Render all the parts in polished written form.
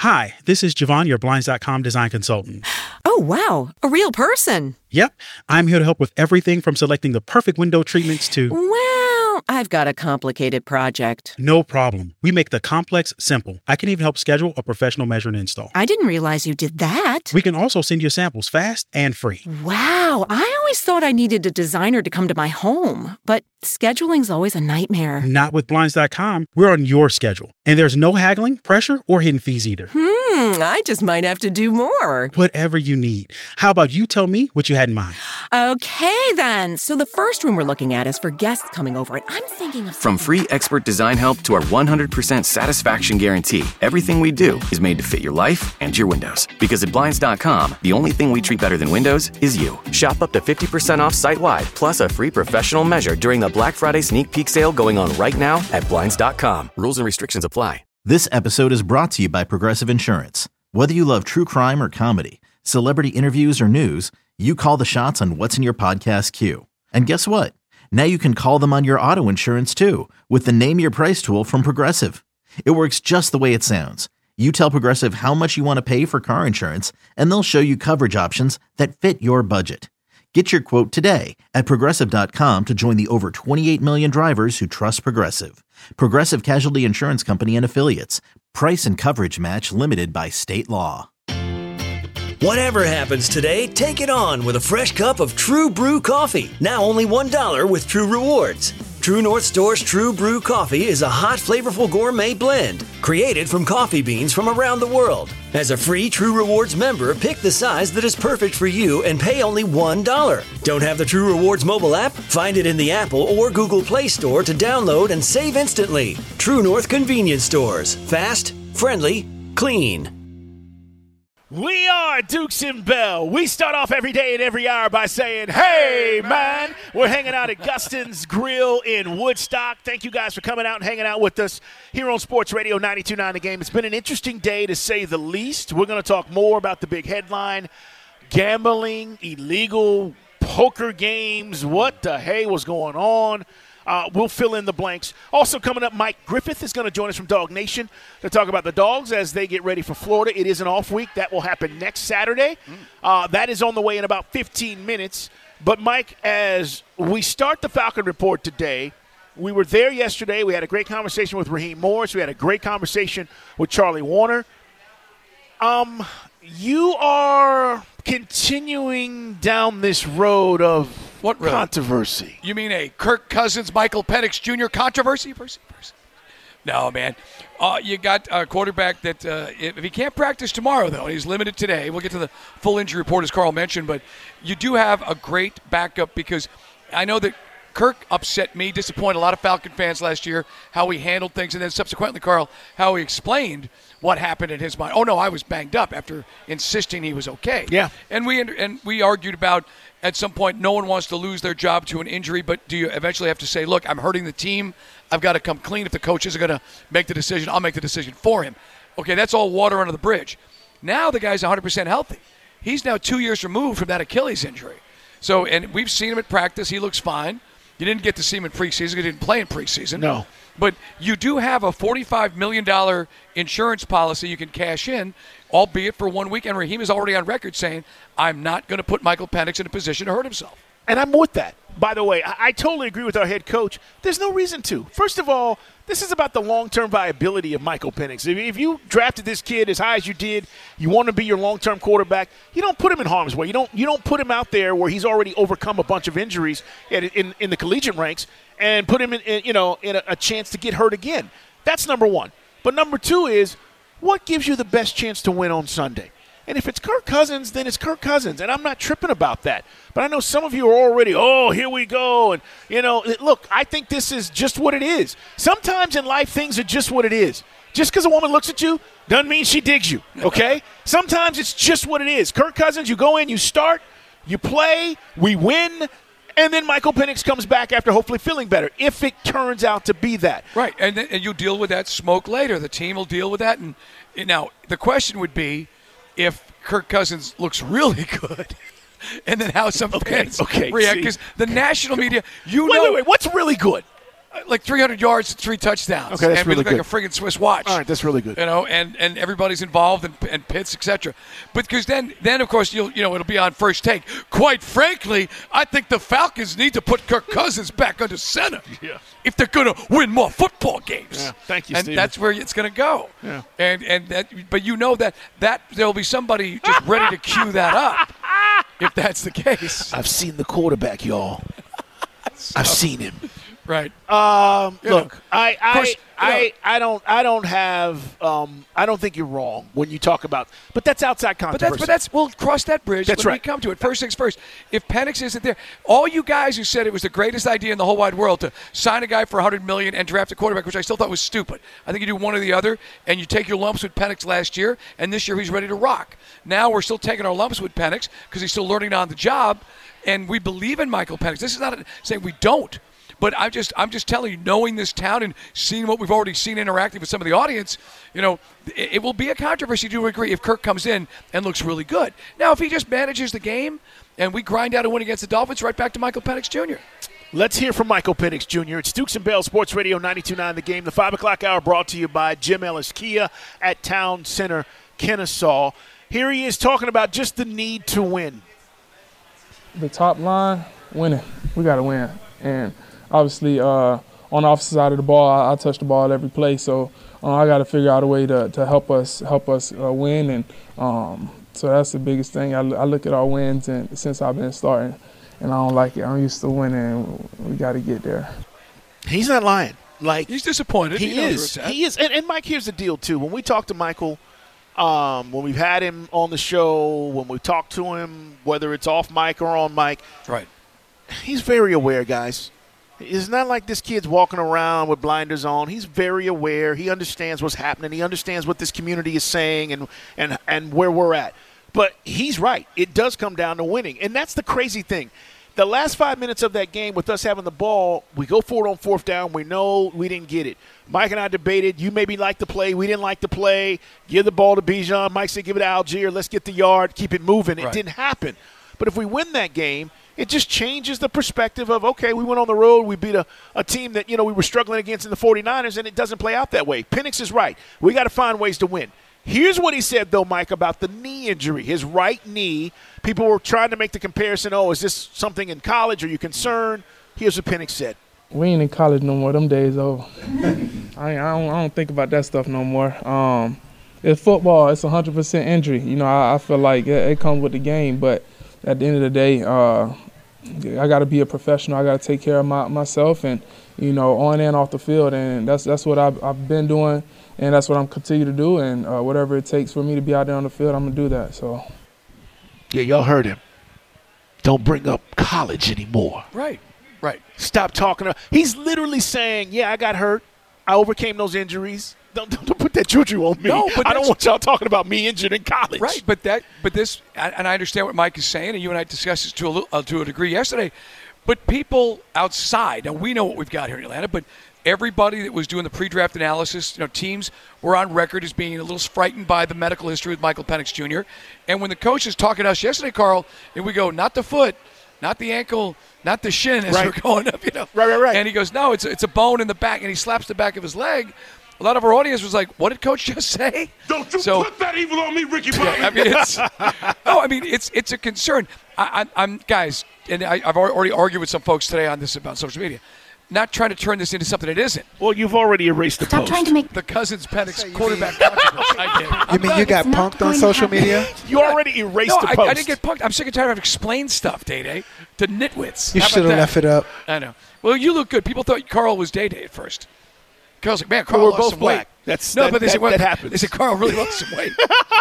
Hi, this is Javon, your Blinds.com design consultant. Oh, wow. A real person. Yep, I'm here to help with everything from selecting the perfect window treatments to... Well, I've got a complicated project. No problem. We make the complex simple. I can even help schedule a professional measure and install. I didn't realize you did that. We can also send you samples fast and free. Wow, I always thought I needed a designer to come to my home, but scheduling's always a nightmare. Not with Blinds.com. We're on your schedule. And there's no haggling, pressure, or hidden fees either. I just might have to do more. Whatever you need. How about you tell me what you had in mind? Okay, then. So the first room we're looking at is for guests coming over, and I'm thinking of... From free expert design help to our 100% satisfaction guarantee, everything we do is made to fit your life and your windows. Because at Blinds.com, the only thing we treat better than windows is you. Shop up to 50% off site-wide, plus a free professional measure during the Black Friday sneak peek sale going on right now at Blinds.com. Rules and restrictions apply. This episode is brought to you by Progressive Insurance. Whether you love true crime or comedy, celebrity interviews or news, you call the shots on what's in your podcast queue. And guess what? Now you can call them on your auto insurance too with the Name Your Price tool from Progressive. It works just the way it sounds. You tell Progressive how much you want to pay for car insurance, and they'll show you coverage options that fit your budget. Get your quote today at Progressive.com to join the over 28 million drivers who trust Progressive. Progressive Casualty Insurance Company and Affiliates. Price and coverage match limited by state law. Whatever happens today, take it on with a fresh cup of True Brew coffee. Now only $1 with True Rewards. True North Store's True Brew coffee is a hot, flavorful gourmet blend created from coffee beans from around the world. As a free True Rewards member, pick the size that is perfect for you and pay only $1. Don't have the True Rewards mobile app? Find it in the Apple or Google Play Store to download and save instantly. True North Convenience Stores. Fast, friendly, clean. We are Dukes and Bell. We start off every day and every hour by saying, hey, man. We're hanging out at Guston's Grill in Woodstock. Thank you guys for coming out and hanging out with us here on Sports Radio 92.9 The Game. It's been an interesting day, to say the least. We're going to talk more about the big headline, gambling, illegal poker games. What the hey was going on? We'll fill in the blanks. Also coming up, Mike Griffith is going to join us from Dog Nation to talk about the Dogs as they get ready for Florida. It is an off week. That will happen next Saturday. That is on the way in about 15 minutes. But, Mike, as we start the Falcon Report today, we were there yesterday. We had a great conversation with Raheem Morris. We had a great conversation with Charlie Warner. You are continuing down this road of what road? Controversy. You mean a Kirk Cousins, Michael Penix Jr. controversy? No, man. You got a quarterback that if he can't practice tomorrow, though, and he's limited today, we'll get to the full injury report as Carl mentioned, but you do have a great backup because I know that Kirk upset me, disappointed a lot of Falcon fans last year, how he handled things, and then subsequently, Carl, how he explained what happened in his mind. Oh, no, I was banged up after insisting he was okay. Yeah. And we argued about, at some point, no one wants to lose their job to an injury, but do you eventually have to say, look, I'm hurting the team. I've got to come clean. If the coach isn't going to make the decision, I'll make the decision for him. Okay, that's all water under the bridge. Now the guy's 100% healthy. He's now 2 years removed from that Achilles injury. So, and we've seen him at practice. He looks fine. You didn't get to see him in preseason. He didn't play in preseason. No. But you do have a $45 million insurance policy you can cash in, albeit for 1 week. And Raheem is already on record saying, I'm not going to put Michael Penix in a position to hurt himself. And I'm with that. By the way, I totally agree with our head coach. There's no reason to. First of all, this is about the long-term viability of Michael Penix. If you drafted this kid as high as you did, you want to be your long-term quarterback, you don't put him in harm's way. You don't put him out there where he's already overcome a bunch of injuries in the collegiate ranks and put him in a chance to get hurt again. That's number one. But number two is, what gives you the best chance to win on Sunday? And if it's Kirk Cousins, then it's Kirk Cousins. And I'm not tripping about that. But I know some of you are already, here we go. And, look, I think this is just what it is. Sometimes in life, things are just what it is. Just because a woman looks at you doesn't mean she digs you, okay? Sometimes it's just what it is. Kirk Cousins, you go in, you start, you play, we win, and then Michael Penix comes back after hopefully feeling better, if it turns out to be that. Right, and you deal with that smoke later. The team will deal with that. And now, the question would be, if Kirk Cousins looks really good, and then how some fans react. Because the national media, Wait, what's really good? like 300 yards, 3 touchdowns. Okay, that's and we really look like good. a friggin' Swiss watch. All right, that's really good. You know, and everybody's involved and Pitts, etc. But because then of course it'll be on First Take. Quite frankly, I think the Falcons need to put Kirk Cousins back under center if they're going to win more football games. Yeah, thank you, and Steven. that's where it's going to go. Yeah. And but that there'll be somebody just ready to cue that up if that's the case. I've seen the quarterback, y'all. I've seen him. Right. Look, I don't think you're wrong when you talk about, but that's outside controversy. We'll cross that bridge That's when right. we come to it. First things first. If Penix isn't there, all you guys who said it was the greatest idea in the whole wide world to sign a guy for $100 million and draft a quarterback, which I still thought was stupid. I think you do one or the other, and you take your lumps with Penix last year, and this year he's ready to rock. Now we're still taking our lumps with Penix because he's still learning on the job, and we believe in Michael Penix. This is not saying we don't. But I'm just telling you, knowing this town and seeing what we've already seen interacting with some of the audience, it will be a controversy to a degree if Kirk comes in and looks really good. Now, if he just manages the game and we grind out a win against the Dolphins, right back to Michael Penix Jr. Let's hear from Michael Penix Jr. It's Dukes and Bell Sports Radio 92.9 The Game. The 5 o'clock hour brought to you by Jim Ellis Kia at Town Center, Kennesaw. Here he is talking about just the need to win. The top line, winning. We got to win. And obviously, on the offensive side of the ball, I touch the ball every play, so I got to figure out a way to help us win, and so that's the biggest thing. I look at our wins and since I've been starting, and I don't like it. I'm used to winning. We got to get there. He's not lying. Like, he's disappointed. He is. And Mike, here's the deal too. When we talk to Michael, when we've had him on the show, when we talk to him, whether it's off mic or on mic, right? He's very aware, guys. It's not like this kid's walking around with blinders on. He's very aware. He understands what's happening. He understands what this community is saying and where we're at. But he's right. It does come down to winning. And that's the crazy thing. The last 5 minutes of that game with us having the ball, we go for it on 4th down. We know we didn't get it. Mike and I debated. You maybe liked the play. We didn't like the play. Give the ball to Bijan. Mike said give it to Algier. Let's get the yard. Keep it moving. It didn't happen. But if we win that game, it just changes the perspective of, okay, we went on the road, we beat a team that, we were struggling against in the 49ers, and it doesn't play out that way. Penix is right. We got to find ways to win. Here's what he said, though, Mike, about the knee injury, his right knee. People were trying to make the comparison, is this something in college? Are you concerned? Here's what Penix said. We ain't in college no more. Them days over. I don't think about that stuff no more. It's football. It's 100% injury. I feel like it comes with the game, but at the end of the day, I got to be a professional. I got to take care of myself and, on and off the field. And that's what I've been doing, and that's what I'm continue to do. And whatever it takes for me to be out there on the field, I'm going to do that. So, yeah, y'all heard him. Don't bring up college anymore. Right. Stop talking. He's literally saying, yeah, I got hurt. I overcame those injuries. Don't put that juju on me. No, but I don't want y'all talking about me injured in college. Right, but this, and I understand what Mike is saying, and you and I discussed this to a degree yesterday. But people outside, and we know what we've got here in Atlanta, but everybody that was doing the pre-draft analysis, teams were on record as being a little frightened by the medical history with Michael Penix Jr. And when the coach is talking to us yesterday, Carl, and we go, not the foot, not the ankle, not the shin as we're going up, Right. And he goes, no, it's a bone in the back, and he slaps the back of his leg. A lot of our audience was like, what did Coach just say? Don't you put that evil on me, Ricky Bobby. It's a concern. I'm guys, and I've already argued with some folks today on this about social media. Not trying to turn this into something it isn't. Well, you've already erased the post. Trying to make the Cousins Penix quarterback controversy. I did. You mean you got punked on social media? You already erased the post. I didn't get punked. I'm sick and tired of explain stuff, Day-Day, to nitwits. You should have left it up. I know. Well, you look good. People thought Carl was Day-Day at first. Carl's like, man, Carl we're lost both some black. weight. That happens. They said Carl really lost some weight.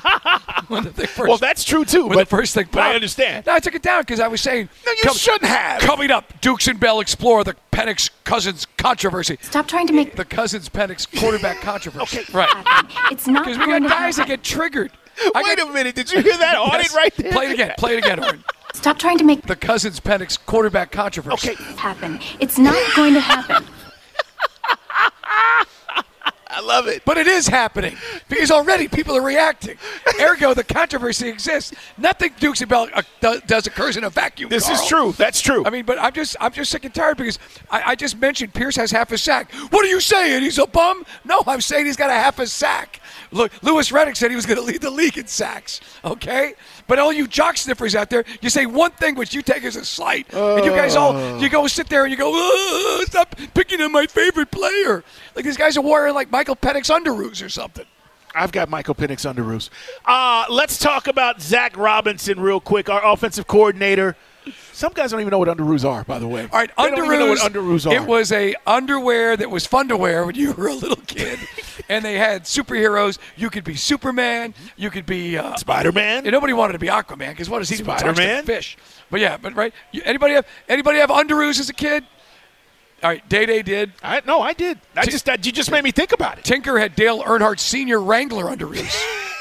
Well, that's true too. But the first thing, I understand. No, I took it down because I was saying, no, you shouldn't have. Coming up, Dukes and Bell explore the Penix Cousins controversy. Stop trying to make the Cousins Penix quarterback controversy. Okay, right? It's not because we got guys that get triggered. Wait a minute, did you hear that audit right there? Play it again, Oren. Stop trying to make the Cousins Penix quarterback controversy. Happen. It's not going to happen. I love it. But it is happening because already people are reacting. Ergo, the controversy exists. Nothing Dukes about does occurs in a vacuum. This Carl. is true. That's true. I mean, but I'm just sick and tired because I just mentioned Pierce has half a sack. What are you saying? He's a bum? No, I'm saying he's got a half a sack. Look, Lewis Reddick said he was going to lead the league in sacks. Okay, but all you jock sniffers out there, you say one thing which you take as a slight, and you guys you go sit there and you go, stop picking on my favorite player. Like these guys are wearing like Michael Penix underoos or something. I've got Michael Penix underoos. Let's talk about Zach Robinson real quick, our offensive coordinator. Some guys don't even know what underoos are, by the way. All right, they don't even know what underoos are. It was a underwear that was fun to wear when you were a little kid, and they had superheroes. You could be Superman. You could be Spider-Man. And nobody wanted to be Aquaman because what does he do? Spider-Man. Fish. But yeah, but right. Anybody have underoos as a kid? All right, Day did. No, I did. You just made me think about it. Tinker had Dale Earnhardt Sr. Wrangler underoos.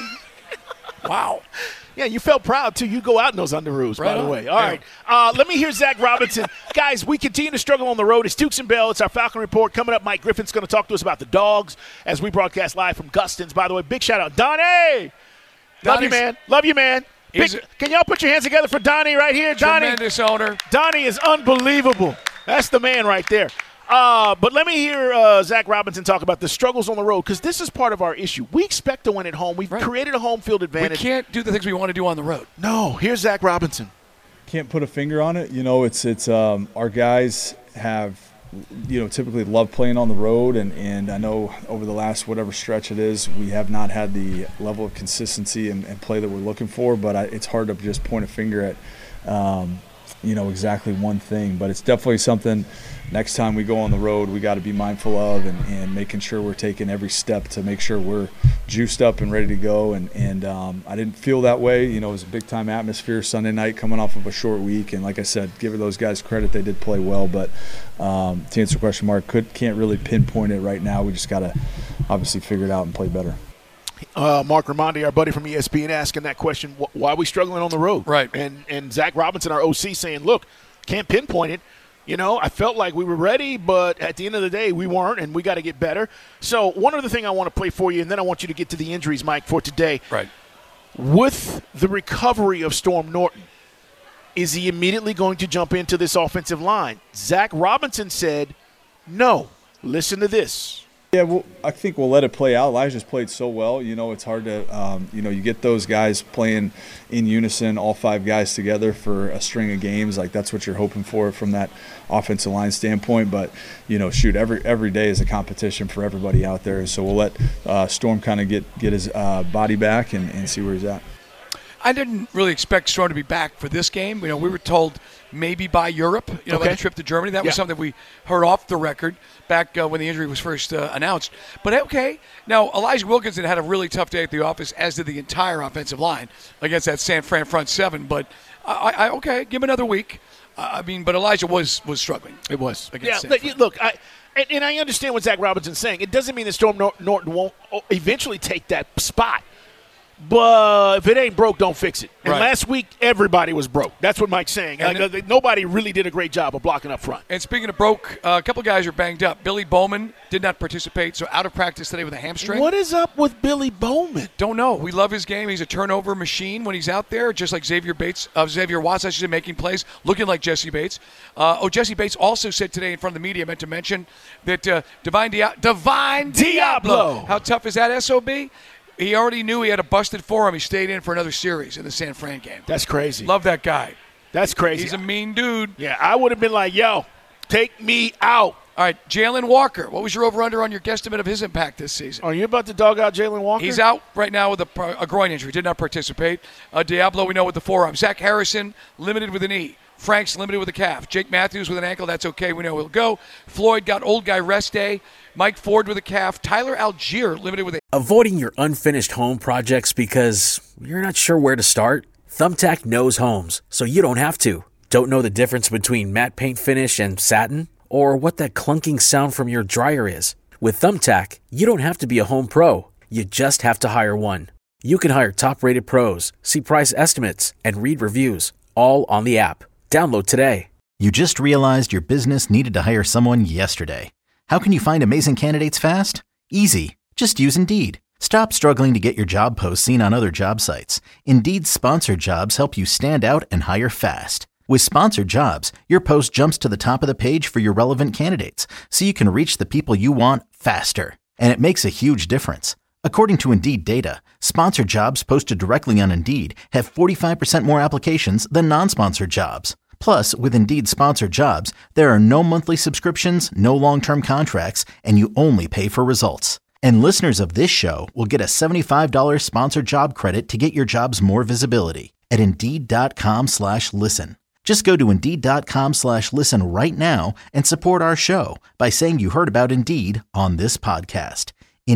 Wow. Yeah, you felt proud, too. You go out in those underoos, by the way. All right. Let me hear Zach Robinson. Guys, we continue to struggle on the road. It's Dukes and Bell. It's our Falcon Report. Coming up, Mike Griffin's going to talk to us about the Dogs as we broadcast live from Gustin's. By the way, big shout-out. Donnie! Love you, man. Love you, man. Can y'all put your hands together for Donnie right here? Tremendous owner. Donnie is unbelievable. That's the man right there. But let me hear Zach Robinson talk about the struggles on the road, because this is part of our issue. We expect to win at home. We've created a home field advantage. We can't do the things we want to do on the road. No. Here's Zach Robinson. Can't put a finger on it. You know, it's our guys have, typically love playing on the road, and I know over the last whatever stretch it is, we have not had the level of consistency and play that we're looking for, but it's hard to just point a finger at exactly one thing. But it's definitely something next time we go on the road we got to be mindful of, and making sure we're taking every step to make sure we're juiced up and ready to go. And I didn't feel that way. It was a big-time atmosphere Sunday night coming off of a short week. And like I said, give those guys credit. They did play well. But to answer the question, Mark, can't really pinpoint it right now. We just got to obviously figure it out and play better. Mark Raimondi, our buddy from ESPN, asking that question, why are we struggling on the road? Right. And Zach Robinson, our OC, saying, look, can't pinpoint it. I felt like we were ready, but at the end of the day, we weren't, and we got to get better. So one other thing I want to play for you, and then I want you to get to the injuries, Mike, for today. Right. With the recovery of Storm Norton, is he immediately going to jump into this offensive line? Zach Robinson said, no. Listen to this. Yeah, well, I think we'll let it play out. Elijah's played so well. It's hard to, you get those guys playing in unison, all five guys together for a string of games. Like, that's what you're hoping for from that offensive line standpoint. But, every day is a competition for everybody out there. So we'll let Storm kind of get his body back and see where he's at. I didn't really expect Storm to be back for this game. We were told maybe by Europe, by the trip to Germany. That was something we heard off the record back when the injury was first announced. But okay. Now, Elijah Wilkinson had a really tough day at the office, as did the entire offensive line against that San Fran front seven. But, okay, give him another week. But Elijah was struggling. It was. Against San Fran. Look, and I understand what Zach Robinson's saying. It doesn't mean that Storm Norton won't eventually take that spot. But if it ain't broke, don't fix it. And last week, everybody was broke. That's what Mike's saying. Nobody really did a great job of blocking up front. And speaking of broke, a couple guys are banged up. Billy Bowman did not participate, so out of practice today with a hamstring. What is up with Billy Bowman? Don't know. We love his game. He's a turnover machine when he's out there, just like Xavier Watts, actually making plays, looking like Jesse Bates. Jesse Bates also said today in front of the media, meant to mention, that Divine Diablo. How tough is that, SOB? He already knew he had a busted forearm. He stayed in for another series in the San Fran game. That's crazy. Love that guy. That's crazy. He's a mean dude. Yeah, I would have been like, yo, take me out. All right, Jalen Walker. What was your over-under on your guesstimate of his impact this season? Are you about to dog out Jalen Walker? He's out right now with a groin injury. Did not participate. Diablo, we know, with the forearm. Zach Harrison, limited with a knee. Frank's limited with a calf. Jake Matthews with an ankle. That's okay. We know he'll go. Floyd got old guy rest day. Mike Ford with a calf. Tyler Algier limited with a... Avoiding your unfinished home projects because you're not sure where to start? Thumbtack knows homes, so you don't have to. Don't know the difference between matte paint finish and satin? Or what that clunking sound from your dryer is? With Thumbtack, you don't have to be a home pro. You just have to hire one. You can hire top-rated pros, see price estimates, and read reviews, all on the app. Download today. You just realized your business needed to hire someone yesterday. How can you find amazing candidates fast? Easy. Just use Indeed. Stop struggling to get your job posts seen on other job sites. Indeed's sponsored jobs help you stand out and hire fast. With sponsored jobs, your post jumps to the top of the page for your relevant candidates, so you can reach the people you want faster. And it makes a huge difference. According to Indeed data, sponsored jobs posted directly on Indeed have 45% more applications than non-sponsored jobs. Plus, with Indeed sponsored jobs, there are no monthly subscriptions, no long-term contracts, and you only pay for results. And listeners of this show will get a $75 sponsored job credit to get your jobs more visibility at Indeed.com/listen. Just go to Indeed.com/listen right now and support our show by saying you heard about Indeed on this podcast.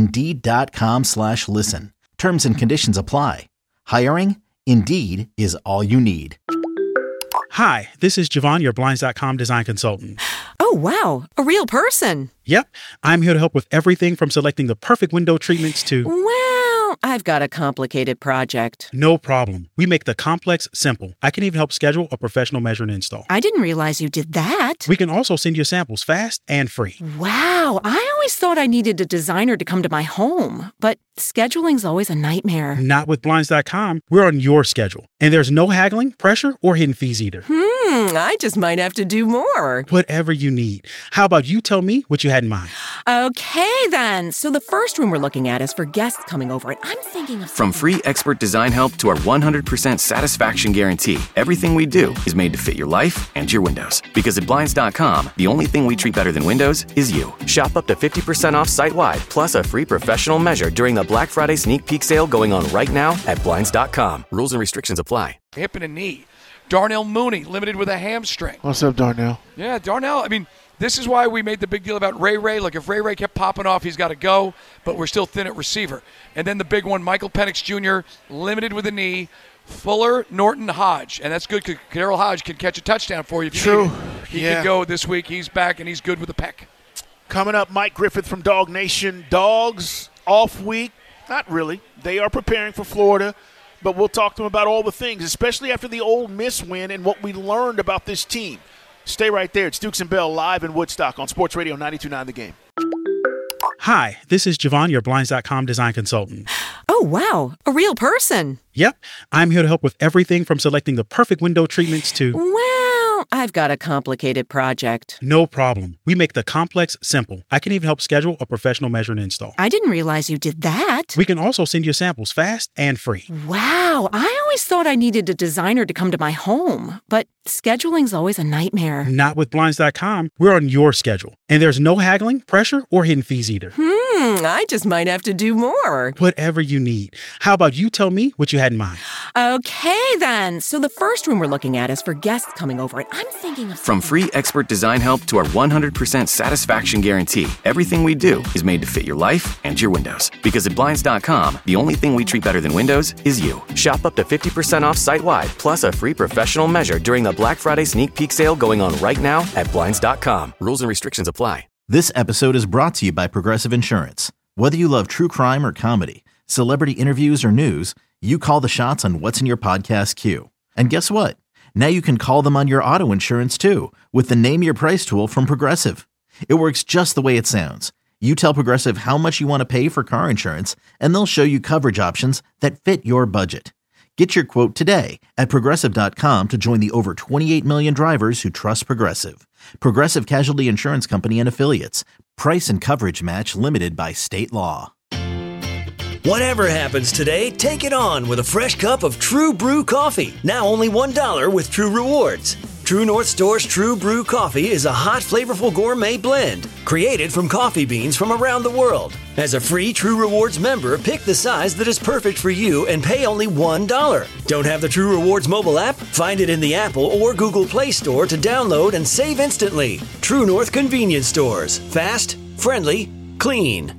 Indeed.com/listen. Terms and conditions apply. Hiring? Indeed is all you need. Hi, this is Javon, your Blinds.com design consultant. Oh, wow. A real person. Yep. I'm here to help with everything from selecting the perfect window treatments to... Well, I've got a complicated project. No problem. We make the complex simple. I can even help schedule a professional measure and install. I didn't realize you did that. We can also send you samples fast and free. Wow. I always thought I needed a designer to come to my home, but scheduling's always a nightmare. Not with Blinds.com. We're on your schedule. And there's no haggling, pressure, or hidden fees either. I just might have to do more. Whatever you need. How about you tell me what you had in mind? Okay, then. So the first room we're looking at is for guests coming over, and I'm thinking of... From free expert design help to our 100% satisfaction guarantee, everything we do is made to fit your life and your windows. Because at Blinds.com, the only thing we treat better than windows is you. Shop up to 50% off site-wide, plus a free professional measure during the Black Friday sneak peek sale going on right now at Blinds.com. Rules and restrictions apply. Hip and a knee. Darnell Mooney, limited with a hamstring. What's up, Darnell? Yeah, Darnell, I mean, this is why we made the big deal about Ray Ray. Look, if Ray Ray kept popping off, he's got to go, but we're still thin at receiver. And then the big one, Michael Penix Jr., limited with a knee. Fuller, Norton, Hodge. And that's good because Darrell Hodge can catch a touchdown for you if you need it. He can go this week. He's back, and he's good with the peck. Coming up, Mike Griffith from Dog Nation. Dogs off week? Not really. They are preparing for Florida. But we'll talk to him about all the things, especially after the Ole Miss win and what we learned about this team. Stay right there. It's Dukes and Bell live in Woodstock on Sports Radio 92.9 The Game. Hi, this is Javon, your Blinds.com design consultant. Oh, wow. A real person. Yep. I'm here to help with everything from selecting the perfect window treatments to... Well, I've got a complicated project. No problem. We make the complex simple. I can even help schedule a professional measure and install. I didn't realize you did that. We can also send you samples fast and free. Wow. I always thought I needed a designer to come to my home, but scheduling's always a nightmare. Not with Blinds.com. We're on your schedule. And there's no haggling, pressure, or hidden fees either. I just might have to do more. Whatever you need. How about you tell me what you had in mind? Okay, then. So the first room we're looking at is for guests coming over, and I'm thinking of... From free expert design help to our 100% satisfaction guarantee, everything we do is made to fit your life and your windows. Because at Blinds.com, the only thing we treat better than windows is you. Shop up to 50% off site-wide, plus a free professional measure during the Black Friday sneak peek sale going on right now at Blinds.com. Rules and restrictions apply. This episode is brought to you by Progressive Insurance. Whether you love true crime or comedy, celebrity interviews or news, you call the shots on what's in your podcast queue. And guess what? Now you can call them on your auto insurance too with the Name Your Price tool from Progressive. It works just the way it sounds. You tell Progressive how much you want to pay for car insurance, and they'll show you coverage options that fit your budget. Get your quote today at Progressive.com to join the over 28 million drivers who trust Progressive. Progressive Casualty Insurance Company and Affiliates. Price and coverage match limited by state law. Whatever happens today, take it on with a fresh cup of True Brew coffee. Now only $1 with True Rewards. True North Store's True Brew coffee is a hot, flavorful gourmet blend created from coffee beans from around the world. As a free True Rewards member, pick the size that is perfect for you and pay only $1. Don't have the True Rewards mobile app? Find it in the Apple or Google Play Store to download and save instantly. True North Convenience Stores. Fast, friendly, clean.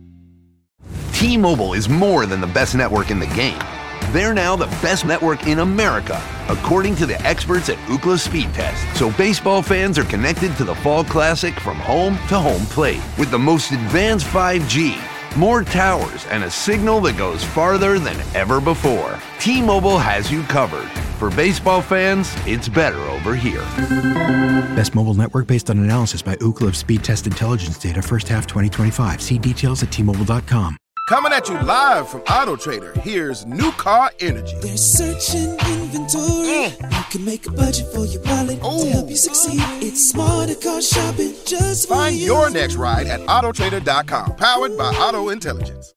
T-Mobile is more than the best network in the game. They're now the best network in America, according to the experts at Ookla Speed Test. So baseball fans are connected to the Fall Classic from home to home plate with the most advanced 5G, more towers, and a signal that goes farther than ever before. T-Mobile has you covered. For baseball fans, it's better over here. Best mobile network based on analysis by Ookla of Speed Test Intelligence data first half 2025. See details at T-Mobile.com. Coming at you live from Auto Trader, here's New Car Energy. They're searching inventory. You can make a budget for your wallet to help you succeed. It's smarter car shopping just for Find you. your next ride at autotrader.com. Powered by Auto Intelligence.